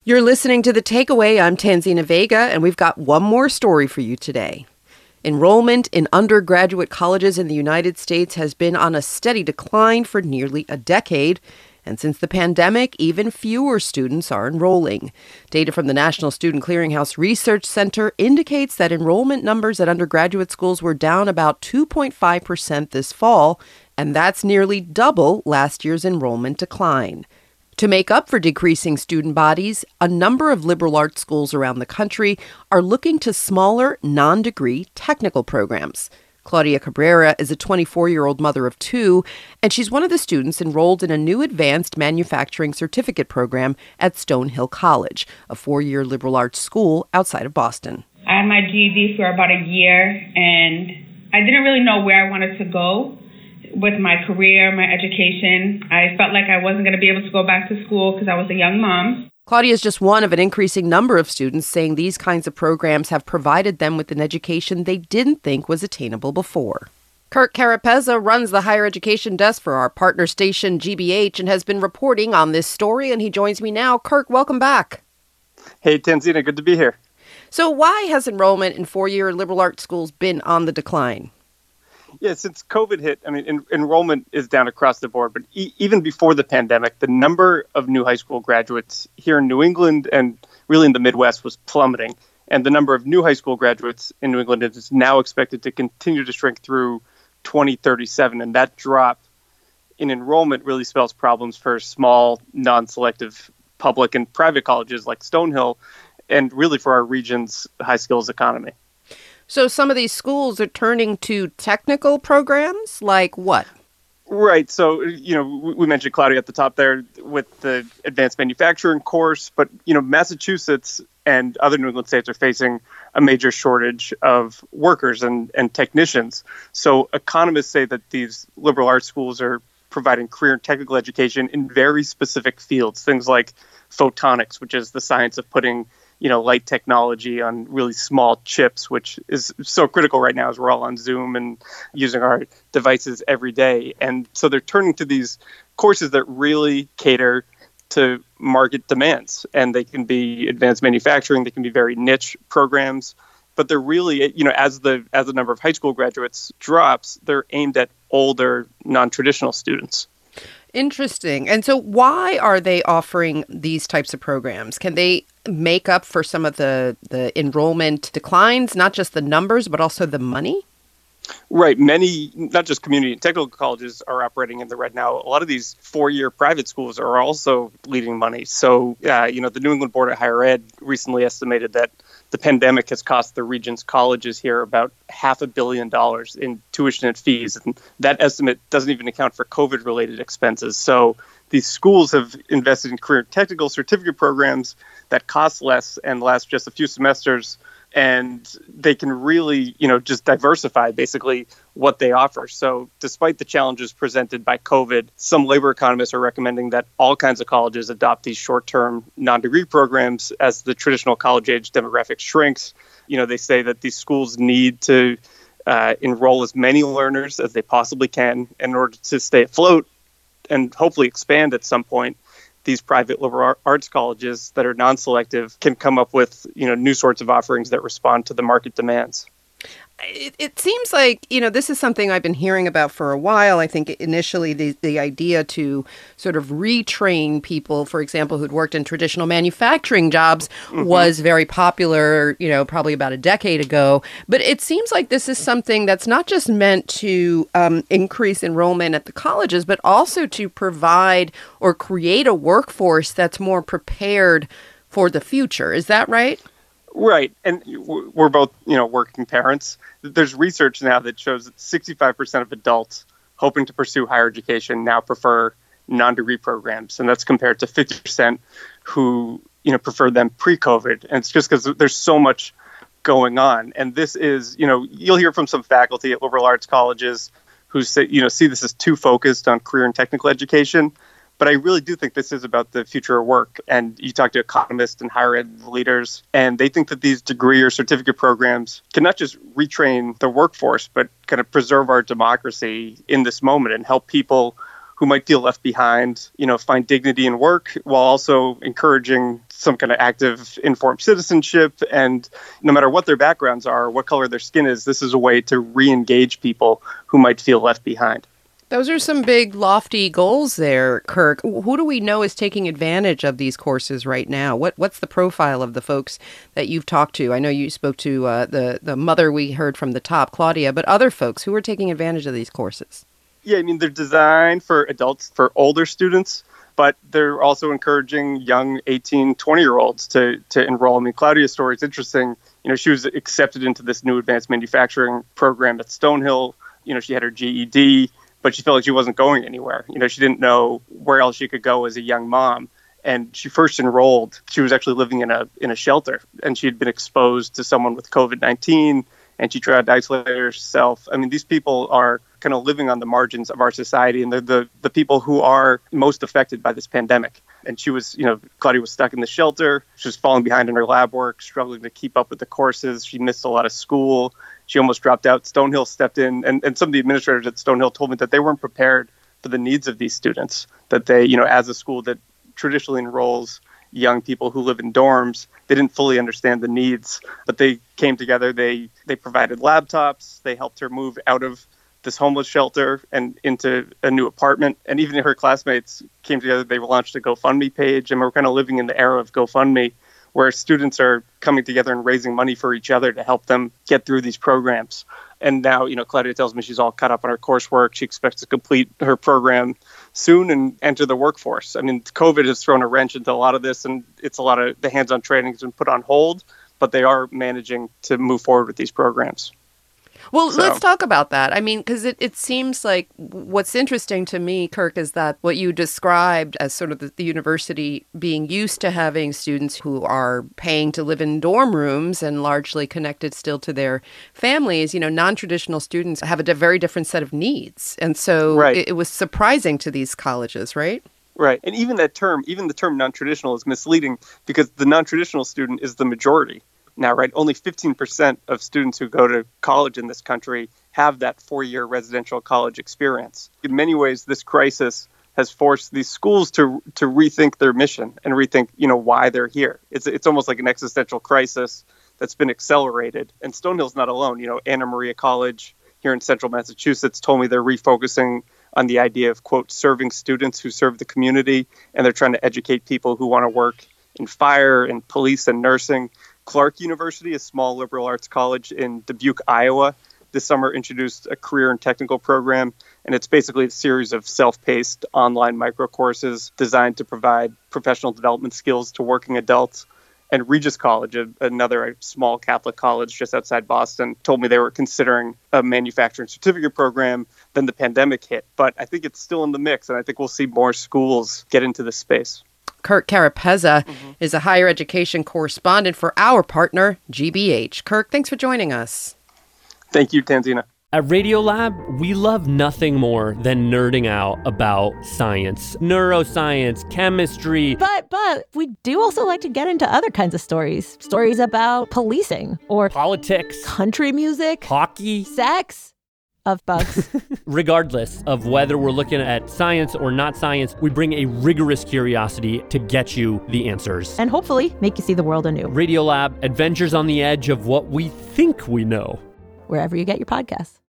You're listening to The Takeaway. I'm Tanzina Vega, and we've got one more story for you today. Enrollment in undergraduate colleges in the United States has been on a steady decline for nearly a decade. And since the pandemic, even fewer students are enrolling. Data from the National Student Clearinghouse Research Center indicates that enrollment numbers at undergraduate schools were down about 2.5% this fall, and that's nearly double last year's enrollment decline. To make up for decreasing student bodies, a number of liberal arts schools around the country are looking to smaller, non-degree technical programs. Claudia Cabrera is a 24-year-old mother of two, and she's one of the students enrolled in a new advanced manufacturing certificate program at Stonehill College, a 4-year liberal arts school outside of Boston. I had my GED for about a year, and I didn't really know where I wanted to go with my career, my education. I felt like I wasn't going to be able to go back to school because I was a young mom. Claudia is just one of an increasing number of students saying these kinds of programs have provided them with an education they didn't think was attainable before. Kirk Carapezza runs the higher education desk for our partner station GBH and has been reporting on this story, and he joins me now. Kirk, welcome back. Hey, Tanzina, good to be here. So why has enrollment in 4-year liberal arts schools been on the decline? Yeah, since COVID hit, enrollment is down across the board. But even before the pandemic, the number of new high school graduates here in New England and really in the Midwest was plummeting. And the number of new high school graduates in New England is now expected to continue to shrink through 2037. And that drop in enrollment really spells problems for small, non-selective public and private colleges like Stonehill, and really for our region's high skills economy. So some of these schools are turning to technical programs, like what? Right. So, we mentioned Claudia at the top there with the advanced manufacturing course, but, Massachusetts and other New England states are facing a major shortage of workers and technicians. So economists say that these liberal arts schools are providing career and technical education in very specific fields, things like photonics, which is the science of putting light technology on really small chips, which is so critical right now as we're all on Zoom and using our devices every day. And so they're turning to these courses that really cater to market demands. And they can be advanced manufacturing, they can be very niche programs, but they're really, as the number of high school graduates drops, they're aimed at older, non-traditional students. Interesting. And so why are they offering these types of programs? Can they make up for some of the enrollment declines, not just the numbers, but also the money? Right. Many, not just community and technical colleges are operating in the red now. A lot of these 4-year private schools are also bleeding money. So, the New England Board of Higher Ed recently estimated that the pandemic has cost the region's colleges here about $500 million in tuition and fees. And that estimate doesn't even account for COVID-related expenses. So these schools have invested in career technical certificate programs that cost less and last just a few semesters. And they can really, just diversify basically what they offer. So despite the challenges presented by COVID, some labor economists are recommending that all kinds of colleges adopt these short-term non-degree programs as the traditional college-age demographic shrinks. They say that these schools need to enroll as many learners as they possibly can in order to stay afloat and hopefully expand at some point. These private liberal arts colleges that are non-selective can come up with, new sorts of offerings that respond to the market demands. It seems like, this is something I've been hearing about for a while. I think initially the idea to sort of retrain people, for example, who'd worked in traditional manufacturing jobs was very popular, probably about a decade ago. But it seems like this is something that's not just meant to increase enrollment at the colleges, but also to provide or create a workforce that's more prepared for the future. Is that right? Right. And we're both, working parents. There's research now that shows that 65% of adults hoping to pursue higher education now prefer non-degree programs. And that's compared to 50% who, prefer them pre-COVID. And it's just because there's so much going on. And this is, you'll hear from some faculty at liberal arts colleges who say, see this as too focused on career and technical education. But I really do think this is about the future of work. And you talk to economists and higher ed leaders, and they think that these degree or certificate programs can not just retrain the workforce, but kind of preserve our democracy in this moment and help people who might feel left behind, find dignity in work while also encouraging some kind of active, informed citizenship. And no matter what their backgrounds are, what color their skin is, this is a way to re-engage people who might feel left behind. Those are some big, lofty goals there, Kirk. Who do we know is taking advantage of these courses right now? What's the profile of the folks that you've talked to? I know you spoke to the mother we heard from the top, Claudia, but other folks who are taking advantage of these courses? Yeah, I mean, they're designed for adults, for older students, but they're also encouraging young 18, 20-year-olds to enroll. I mean, Claudia's story is interesting. She was accepted into this new advanced manufacturing program at Stonehill. She had her GED, but she felt like she wasn't going anywhere. She didn't know where else she could go as a young mom. And she first enrolled, she was actually living in a shelter, and she had been exposed to someone with COVID-19, and she tried to isolate herself. I mean, these people are kind of living on the margins of our society, and they're the people who are most affected by this pandemic. And she was, Claudia was stuck in the shelter. She was falling behind in her lab work, struggling to keep up with the courses. She missed a lot of school. She almost dropped out. Stonehill stepped in, and some of the administrators at Stonehill told me that they weren't prepared for the needs of these students, that they, as a school that traditionally enrolls young people who live in dorms, they didn't fully understand the needs, but they came together. They provided laptops. They helped her move out of this homeless shelter and into a new apartment. And even her classmates came together. They launched a GoFundMe page, and we're kind of living in the era of GoFundMe, where students are coming together and raising money for each other to help them get through these programs. And now, Claudia tells me she's all caught up on her coursework. She expects to complete her program soon and enter the workforce. I mean, COVID has thrown a wrench into a lot of this, and it's a lot of the hands-on training has been put on hold, but they are managing to move forward with these programs. Well, let's talk about that. I mean, because it seems like what's interesting to me, Kirk, is that what you described as sort of the university being used to having students who are paying to live in dorm rooms and largely connected still to their families, non-traditional students have a very different set of needs. And so it was surprising to these colleges, right? Right. And even the term non-traditional is misleading because the non-traditional student is the majority. Now, right, only 15% of students who go to college in this country have that 4-year residential college experience. In many ways, this crisis has forced these schools to rethink their mission and rethink, why they're here. It's almost like an existential crisis that's been accelerated. And Stonehill's not alone. Anna Maria College here in central Massachusetts told me they're refocusing on the idea of, quote, serving students who serve the community, and they're trying to educate people who want to work in fire and police and nursing. Clark University, a small liberal arts college in Dubuque, Iowa, this summer introduced a career and technical program, and it's basically a series of self-paced online micro courses designed to provide professional development skills to working adults. And Regis College, another small Catholic college just outside Boston, told me they were considering a manufacturing certificate program. Then the pandemic hit, but I think it's still in the mix, and I think we'll see more schools get into this space. Kirk Carapezza is a higher education correspondent for our partner, GBH. Kirk, thanks for joining us. Thank you, Tanzina. At Radiolab, we love nothing more than nerding out about science, neuroscience, chemistry. But we do also like to get into other kinds of stories. Stories about policing or politics, country music, hockey, sex. Of bugs. Regardless of whether we're looking at science or not science, we bring a rigorous curiosity to get you the answers. And hopefully make you see the world anew. Radiolab, adventures on the edge of what we think we know. Wherever you get your podcasts.